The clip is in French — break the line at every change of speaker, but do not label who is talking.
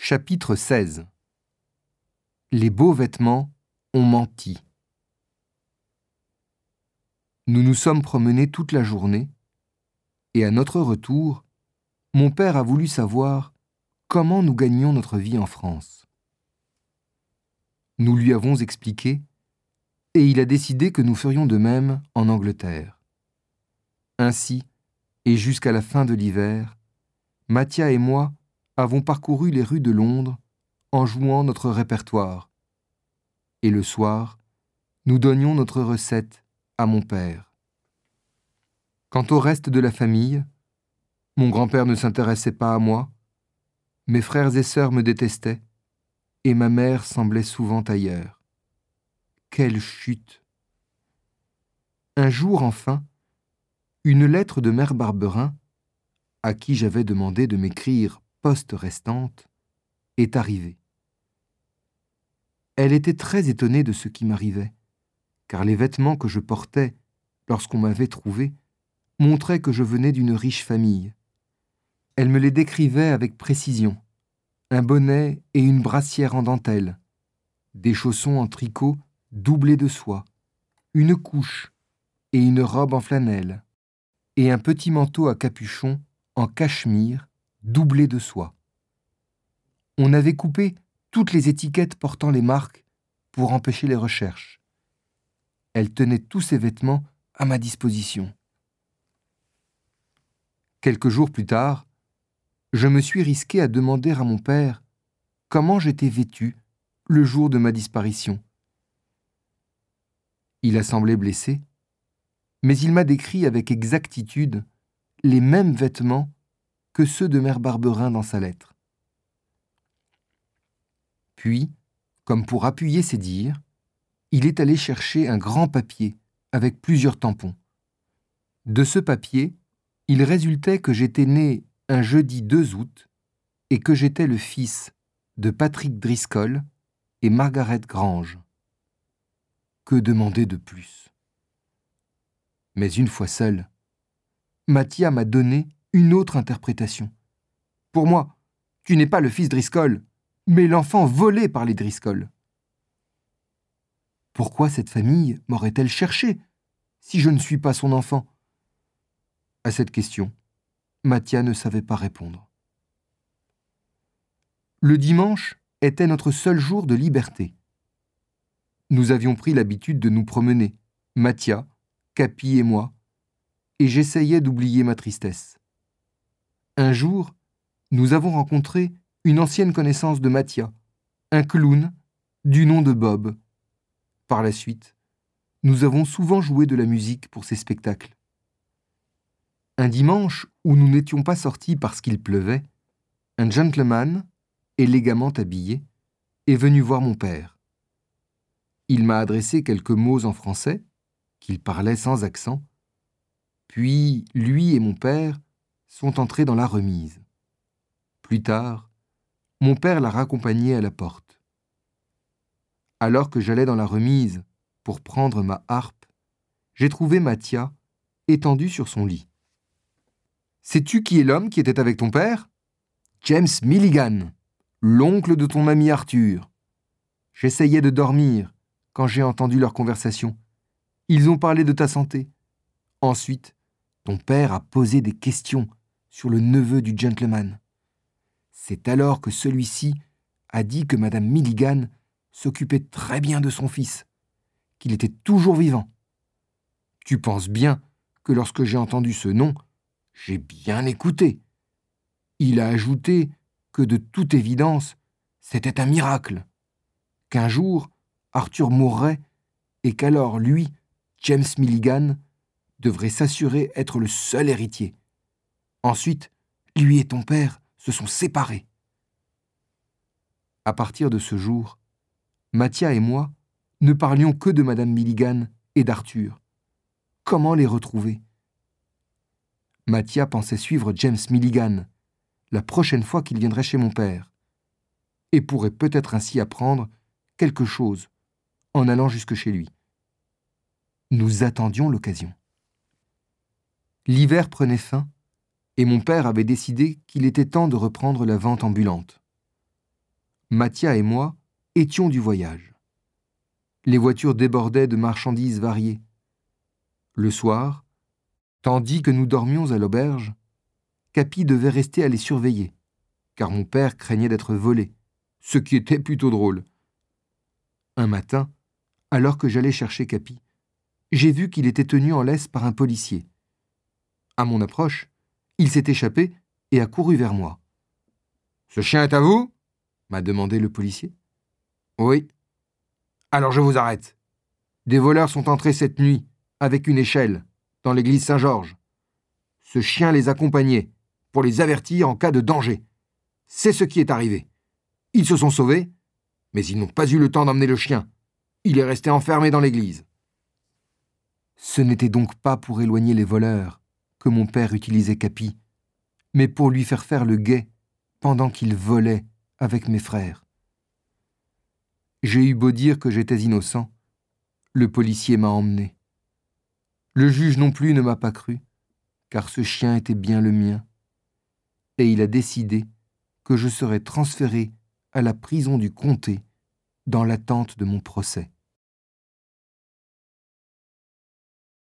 Chapitre 16. Les beaux vêtements ont menti. Nous nous sommes promenés toute la journée, et à notre retour, mon père a voulu savoir comment nous gagnions notre vie en France. Nous lui avons expliqué, et il a décidé que nous ferions de même en Angleterre. Ainsi, et jusqu'à la fin de l'hiver, Mathia et moi avons parcouru les rues de Londres en jouant notre répertoire. Et le soir, nous donnions notre recette à mon père. Quant au reste de la famille, mon grand-père ne s'intéressait pas à moi, mes frères et sœurs me détestaient, et ma mère semblait souvent ailleurs. Quelle chute! Un jour, enfin, une lettre de mère Barberin, à qui j'avais demandé de m'écrire poste restante, est arrivée. Elle était très étonnée de ce qui m'arrivait, car les vêtements que je portais lorsqu'on m'avait trouvé montraient que je venais d'une riche famille. Elle me les décrivait avec précision. Un bonnet et une brassière en dentelle, des chaussons en tricot doublés de soie, une couche et une robe en flanelle, et un petit manteau à capuchon en cachemire doublé de soie. On avait coupé toutes les étiquettes portant les marques pour empêcher les recherches. Elle tenait tous ces vêtements à ma disposition. Quelques jours plus tard, je me suis risqué à demander à mon père comment j'étais vêtu le jour de ma disparition. Il a semblé blessé, mais il m'a décrit avec exactitude les mêmes vêtements que ceux de mère Barberin dans sa lettre. Puis, comme pour appuyer ses dires, il est allé chercher un grand papier avec plusieurs tampons. De ce papier, il résultait que j'étais né un jeudi 2 août et que j'étais le fils de Patrick Driscoll et Margaret Grange. Que demander de plus? Mais une fois seul, Mathia m'a donné une autre interprétation. Pour moi, tu n'es pas le fils Driscoll, mais l'enfant volé par les Driscoll. Pourquoi cette famille m'aurait-elle cherché si je ne suis pas son enfant? À cette question, Mathia ne savait pas répondre. Le dimanche était notre seul jour de liberté. Nous avions pris l'habitude de nous promener, Mathia, Capi et moi, et j'essayais d'oublier ma tristesse. Un jour, nous avons rencontré une ancienne connaissance de Mathia, un clown du nom de Bob. Par la suite, nous avons souvent joué de la musique pour ces spectacles. Un dimanche où nous n'étions pas sortis parce qu'il pleuvait, un gentleman, élégamment habillé, est venu voir mon père. Il m'a adressé quelques mots en français, qu'il parlait sans accent, puis lui et mon père sont entrés dans la remise. Plus tard, mon père l'a raccompagné à la porte. Alors que j'allais dans la remise pour prendre ma harpe, j'ai trouvé Mathia étendu sur son lit. « Sais-tu qui est l'homme qui était avec ton père ? James Milligan, l'oncle de ton ami Arthur. J'essayais de dormir quand j'ai entendu leur conversation. Ils ont parlé de ta santé. Ensuite, ton père a posé des questions sur le neveu du gentleman. C'est alors que celui-ci a dit que Madame Milligan s'occupait très bien de son fils, qu'il était toujours vivant. Tu penses bien que lorsque j'ai entendu ce nom, j'ai bien écouté. Il a ajouté que de toute évidence, c'était un miracle, qu'un jour, Arthur mourrait et qu'alors lui, James Milligan, devrait s'assurer être le seul héritier. Ensuite, lui et ton père se sont séparés. À partir de ce jour, Mathia et moi ne parlions que de Madame Milligan et d'Arthur. Comment les retrouver? Mathia pensait suivre James Milligan la prochaine fois qu'il viendrait chez mon père, et pourrait peut-être ainsi apprendre quelque chose en allant jusque chez lui. Nous attendions l'occasion. L'hiver prenait fin, et mon père avait décidé qu'il était temps de reprendre la vente ambulante. Mathia et moi étions du voyage. Les voitures débordaient de marchandises variées. Le soir, tandis que nous dormions à l'auberge, Capi devait rester à les surveiller, car mon père craignait d'être volé, ce qui était plutôt drôle. Un matin, alors que j'allais chercher Capi, j'ai vu qu'il était tenu en laisse par un policier. À mon approche, il s'est échappé et a couru vers moi. « Ce chien est à vous ?» m'a demandé le policier. « Oui. »« Alors je vous arrête. Des voleurs sont entrés cette nuit, avec une échelle, dans l'église Saint-Georges. Ce chien les accompagnait, pour les avertir en cas de danger. C'est ce qui est arrivé. Ils se sont sauvés, mais ils n'ont pas eu le temps d'emmener le chien. Il est resté enfermé dans l'église. » Ce n'était donc pas pour éloigner les voleurs que mon père utilisait Capi, mais pour lui faire le guet pendant qu'il volait avec mes frères. J'ai eu beau dire que j'étais innocent, le policier m'a emmené. Le juge non plus ne m'a pas cru, car ce chien était bien le mien, et il a décidé que je serais transféré à la prison du comté dans l'attente de mon procès.